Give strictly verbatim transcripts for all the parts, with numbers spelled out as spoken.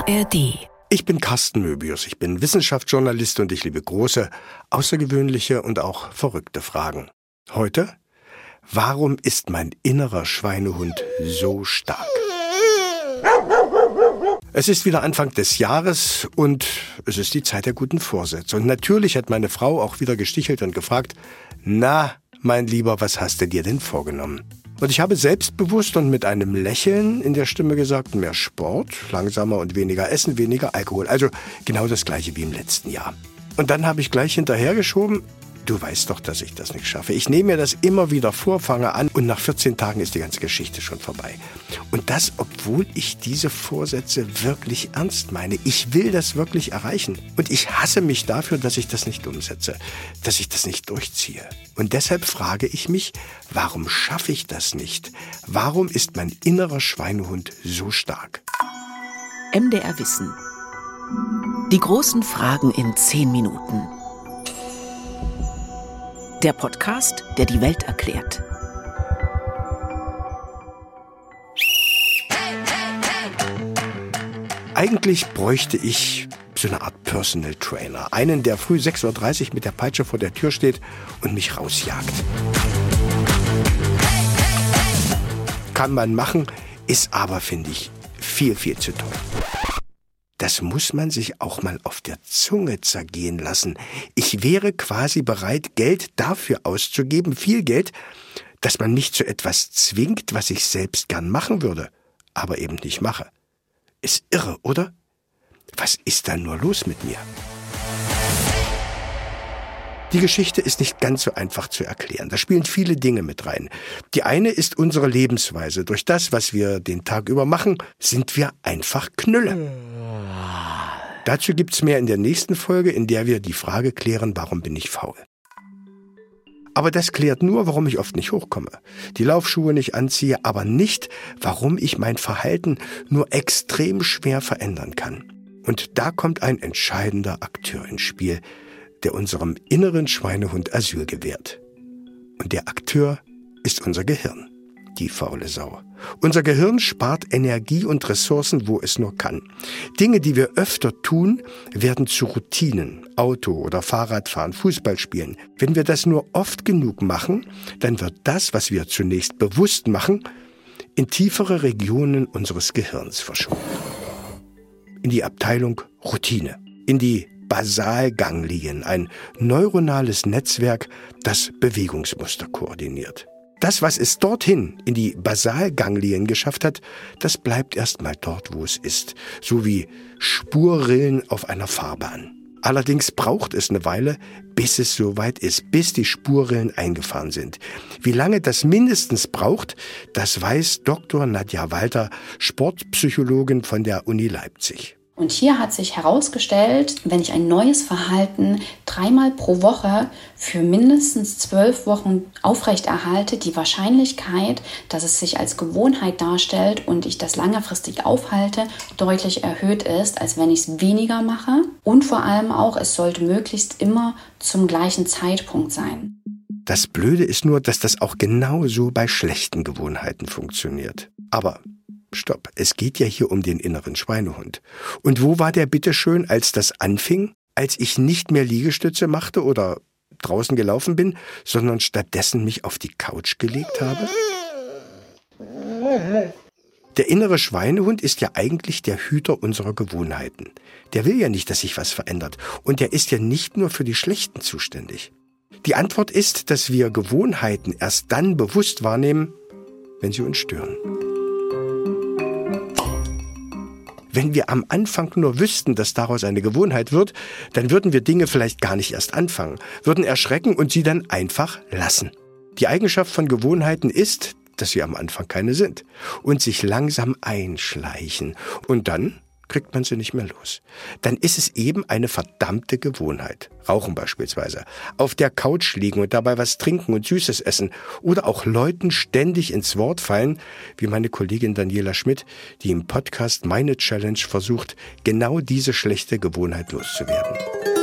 R D. Ich bin Carsten Möbius, ich bin Wissenschaftsjournalist und ich liebe große, außergewöhnliche und auch verrückte Fragen. Heute: Warum ist mein innerer Schweinehund so stark? Es ist wieder Anfang des Jahres und es ist die Zeit der guten Vorsätze. Und natürlich hat meine Frau auch wieder gestichelt und gefragt: Na, mein Lieber, was hast du dir denn vorgenommen? Und ich habe selbstbewusst und mit einem Lächeln in der Stimme gesagt: Mehr Sport, langsamer und weniger Essen, weniger Alkohol. Also genau das Gleiche wie im letzten Jahr. Und dann habe ich gleich hinterhergeschoben: Du weißt doch, dass ich das nicht schaffe. Ich nehme mir das immer wieder vor, fange an und nach vierzehn Tagen ist die ganze Geschichte schon vorbei. Und das, obwohl ich diese Vorsätze wirklich ernst meine. Ich will das wirklich erreichen. Und ich hasse mich dafür, dass ich das nicht umsetze, dass ich das nicht durchziehe. Und deshalb frage ich mich, warum schaffe ich das nicht? Warum ist mein innerer Schweinehund so stark? M D R Wissen. Die großen Fragen in zehn Minuten. Der Podcast, der die Welt erklärt. Eigentlich bräuchte ich so eine Art Personal Trainer. Einen, der früh sechs Uhr dreißig mit der Peitsche vor der Tür steht und mich rausjagt. Kann man machen, ist aber, finde ich, viel, viel zu teuer. Das muss man sich auch mal auf der Zunge zergehen lassen. Ich wäre quasi bereit, Geld dafür auszugeben, viel Geld, dass man mich zu etwas zwingt, was ich selbst gern machen würde, aber eben nicht mache. Ist irre, oder? Was ist da nur los mit mir? Die Geschichte ist nicht ganz so einfach zu erklären. Da spielen viele Dinge mit rein. Die eine ist unsere Lebensweise. Durch das, was wir den Tag über machen, sind wir einfach Knülle. Dazu gibt's mehr in der nächsten Folge, in der wir die Frage klären: Warum bin ich faul? Aber das klärt nur, warum ich oft nicht hochkomme, die Laufschuhe nicht anziehe, aber nicht, warum ich mein Verhalten nur extrem schwer verändern kann. Und da kommt ein entscheidender Akteur ins Spiel, der unserem inneren Schweinehund Asyl gewährt. Und der Akteur ist unser Gehirn, die faule Sau. Unser Gehirn spart Energie und Ressourcen, wo es nur kann. Dinge, die wir öfter tun, werden zu Routinen. Auto- oder Fahrradfahren, Fußball spielen. Wenn wir das nur oft genug machen, dann wird das, was wir zunächst bewusst machen, in tiefere Regionen unseres Gehirns verschoben. In die Abteilung Routine, in die Basalganglien, ein neuronales Netzwerk, das Bewegungsmuster koordiniert. Das, was es dorthin in die Basalganglien geschafft hat, das bleibt erstmal dort, wo es ist. So wie Spurrillen auf einer Fahrbahn. Allerdings braucht es eine Weile, bis es soweit ist, bis die Spurrillen eingefahren sind. Wie lange das mindestens braucht, das weiß Doktor Nadja Walter, Sportpsychologin von der Uni Leipzig. Und hier hat sich herausgestellt, wenn ich ein neues Verhalten dreimal pro Woche für mindestens zwölf Wochen aufrechterhalte, die Wahrscheinlichkeit, dass es sich als Gewohnheit darstellt und ich das langfristig aufhalte, deutlich erhöht ist, als wenn ich es weniger mache. Und vor allem auch, es sollte möglichst immer zum gleichen Zeitpunkt sein. Das Blöde ist nur, dass das auch genauso bei schlechten Gewohnheiten funktioniert. Aber stopp, es geht ja hier um den inneren Schweinehund. Und wo war der bitteschön, als das anfing? Als ich nicht mehr Liegestütze machte oder draußen gelaufen bin, sondern stattdessen mich auf die Couch gelegt habe? Der innere Schweinehund ist ja eigentlich der Hüter unserer Gewohnheiten. Der will ja nicht, dass sich was verändert. Und der ist ja nicht nur für die Schlechten zuständig. Die Antwort ist, dass wir Gewohnheiten erst dann bewusst wahrnehmen, wenn sie uns stören. Wenn wir am Anfang nur wüssten, dass daraus eine Gewohnheit wird, dann würden wir Dinge vielleicht gar nicht erst anfangen, würden erschrecken und sie dann einfach lassen. Die Eigenschaft von Gewohnheiten ist, dass sie am Anfang keine sind und sich langsam einschleichen. Und dann kriegt man sie nicht mehr los. Dann ist es eben eine verdammte Gewohnheit. Rauchen beispielsweise. Auf der Couch liegen und dabei was trinken und Süßes essen. Oder auch Leuten ständig ins Wort fallen, wie meine Kollegin Daniela Schmidt, die im Podcast Meine Challenge versucht, genau diese schlechte Gewohnheit loszuwerden.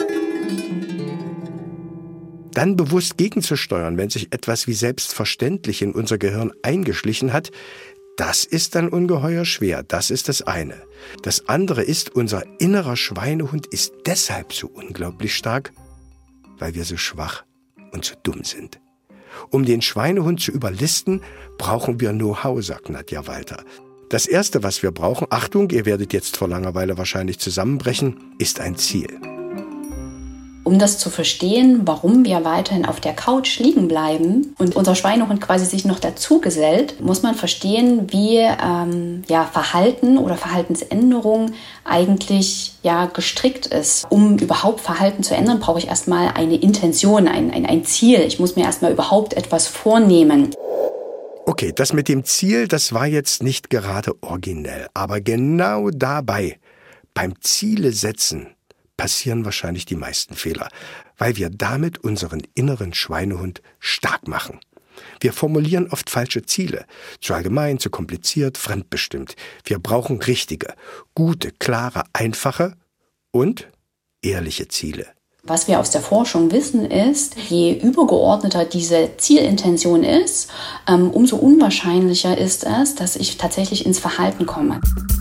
Dann bewusst gegenzusteuern, wenn sich etwas wie selbstverständlich in unser Gehirn eingeschlichen hat, Das ist dann ungeheuer schwer, das ist das eine. Das andere ist, unser innerer Schweinehund ist deshalb so unglaublich stark, weil wir so schwach und so dumm sind. Um den Schweinehund zu überlisten, brauchen wir Know-how, sagt Nadja Walter. Das Erste, was wir brauchen, Achtung, ihr werdet jetzt vor Langeweile wahrscheinlich zusammenbrechen, ist ein Ziel. Um das zu verstehen, warum wir weiterhin auf der Couch liegen bleiben und unser Schweinehund quasi sich noch dazu gesellt, muss man verstehen, wie ähm, ja, Verhalten oder Verhaltensänderung eigentlich ja, gestrickt ist. Um überhaupt Verhalten zu ändern, brauche ich erstmal eine Intention, ein, ein, ein Ziel. Ich muss mir erstmal überhaupt etwas vornehmen. Okay, das mit dem Ziel, das war jetzt nicht gerade originell, aber genau dabei, beim Ziele setzen, passieren wahrscheinlich die meisten Fehler, weil wir damit unseren inneren Schweinehund stark machen. Wir formulieren oft falsche Ziele, zu allgemein, zu kompliziert, fremdbestimmt. Wir brauchen richtige, gute, klare, einfache und ehrliche Ziele. Was wir aus der Forschung wissen ist, je übergeordneter diese Zielintention ist, ähm, umso unwahrscheinlicher ist es, dass ich tatsächlich ins Verhalten komme.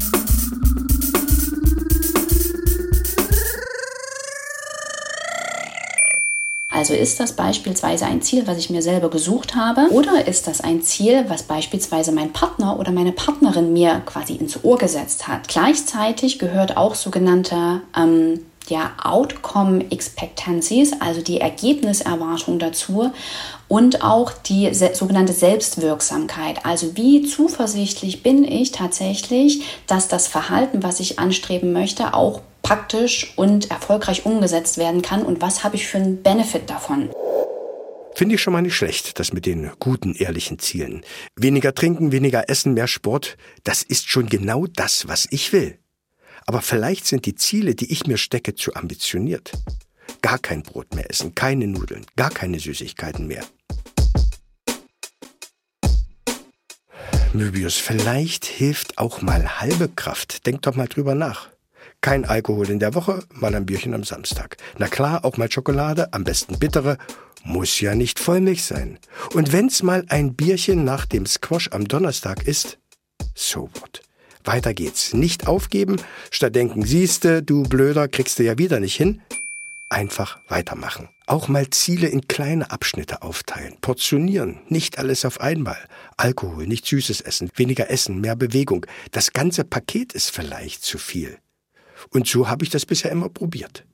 Also ist das beispielsweise ein Ziel, was ich mir selber gesucht habe, oder ist das ein Ziel, was beispielsweise mein Partner oder meine Partnerin mir quasi ins Ohr gesetzt hat? Gleichzeitig gehört auch sogenannte ähm, ja, Outcome Expectancies, also die Ergebniserwartung dazu und auch die se- sogenannte Selbstwirksamkeit. Also wie zuversichtlich bin ich tatsächlich, dass das Verhalten, was ich anstreben möchte, auch praktisch und erfolgreich umgesetzt werden kann und was habe ich für einen Benefit davon? Finde ich schon mal nicht schlecht, das mit den guten, ehrlichen Zielen. Weniger trinken, weniger essen, mehr Sport, das ist schon genau das, was ich will. Aber vielleicht sind die Ziele, die ich mir stecke, zu ambitioniert. Gar kein Brot mehr essen, keine Nudeln, gar keine Süßigkeiten mehr. Möbius, vielleicht hilft auch mal halbe Kraft. Denk doch mal drüber nach. Kein Alkohol in der Woche, mal ein Bierchen am Samstag. Na klar, auch mal Schokolade, am besten bittere. Muss ja nicht Vollmilch sein. Und wenn's mal ein Bierchen nach dem Squash am Donnerstag ist, so what? Weiter geht's. Nicht aufgeben, statt denken, siehste, du Blöder, kriegst du ja wieder nicht hin. Einfach weitermachen. Auch mal Ziele in kleine Abschnitte aufteilen. Portionieren, nicht alles auf einmal. Alkohol, nicht Süßes essen, weniger essen, mehr Bewegung. Das ganze Paket ist vielleicht zu viel. Und so habe ich das bisher immer probiert.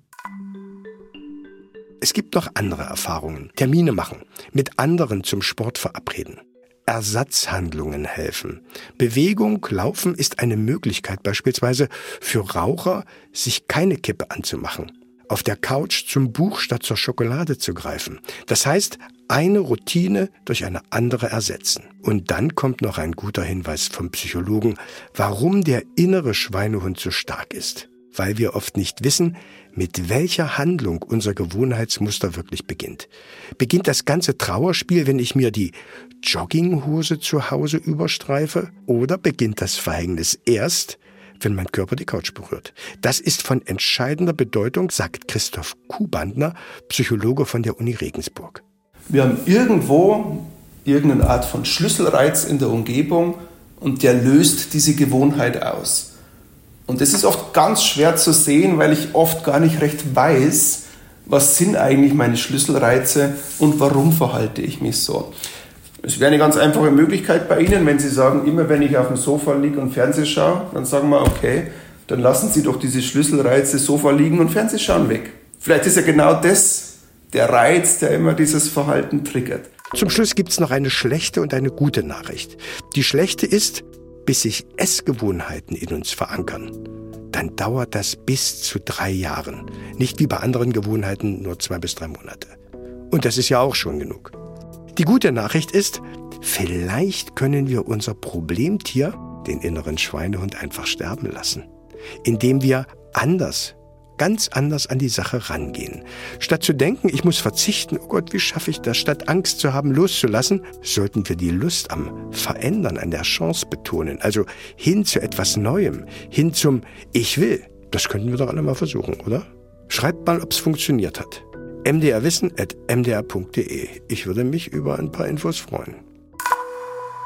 Es gibt noch andere Erfahrungen. Termine machen, mit anderen zum Sport verabreden. Ersatzhandlungen helfen. Bewegung, Laufen ist eine Möglichkeit beispielsweise für Raucher, sich keine Kippe anzumachen. Auf der Couch zum Buch statt zur Schokolade zu greifen. Das heißt, eine Routine durch eine andere ersetzen. Und dann kommt noch ein guter Hinweis vom Psychologen, warum der innere Schweinehund so stark ist. Weil wir oft nicht wissen, mit welcher Handlung unser Gewohnheitsmuster wirklich beginnt. Beginnt das ganze Trauerspiel, wenn ich mir die Jogginghose zu Hause überstreife? Oder beginnt das Verhängnis erst, wenn mein Körper die Couch berührt? Das ist von entscheidender Bedeutung, sagt Christoph Kuhbandner, Psychologe von der Uni Regensburg. Wir haben irgendwo irgendeine Art von Schlüsselreiz in der Umgebung und der löst diese Gewohnheit aus. Und das ist oft ganz schwer zu sehen, weil ich oft gar nicht recht weiß, was sind eigentlich meine Schlüsselreize und warum verhalte ich mich so. Es wäre eine ganz einfache Möglichkeit bei Ihnen, wenn Sie sagen, immer wenn ich auf dem Sofa liege und Fernseh schaue, dann sagen wir, okay, dann lassen Sie doch diese Schlüsselreize Sofa liegen und Fernsehschauen weg. Vielleicht ist ja genau das der Reiz, der immer dieses Verhalten triggert. Zum Schluss gibt es noch eine schlechte und eine gute Nachricht. Die schlechte ist, bis sich Essgewohnheiten in uns verankern, dann dauert das bis zu drei Jahren. Nicht wie bei anderen Gewohnheiten nur zwei bis drei Monate. Und das ist ja auch schon genug. Die gute Nachricht ist, vielleicht können wir unser Problemtier, den inneren Schweinehund, einfach sterben lassen, indem wir anders, ganz anders an die Sache rangehen. Statt zu denken, ich muss verzichten, oh Gott, wie schaffe ich das? Statt Angst zu haben, loszulassen, sollten wir die Lust am Verändern, an der Chance betonen. Also hin zu etwas Neuem, hin zum Ich will. Das könnten wir doch alle mal versuchen, oder? Schreibt mal, ob es funktioniert hat. m d r wissen at m d r punkt d e. Ich würde mich über ein paar Infos freuen.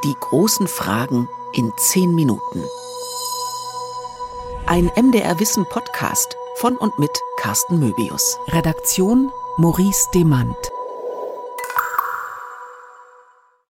Die großen Fragen in zehn Minuten. Ein M D R Wissen Podcast von und mit Carsten Möbius. Redaktion Maurice Demand.